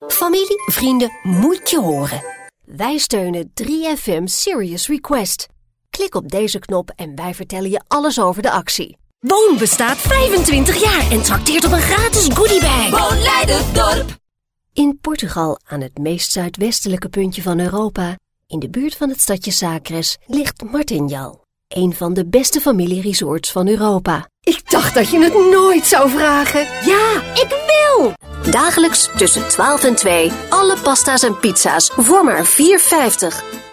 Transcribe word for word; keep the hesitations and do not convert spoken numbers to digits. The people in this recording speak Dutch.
Familie, vrienden, moet je horen. Wij steunen drie F M Serious Request. Klik op deze knop en wij vertellen je alles over de actie. Woon bestaat vijfentwintig jaar en trakteert op een gratis goodiebag. Woon Leiderdorp. In Portugal, aan het meest zuidwestelijke puntje van Europa, in de buurt van het stadje Sagres, ligt Martinjal. Een van de beste familieresorts van Europa. Ik dacht dat je het nooit zou vragen. Ja, ik wil! Dagelijks tussen twaalf en twee. Alle pasta's en pizza's voor maar vier vijftig.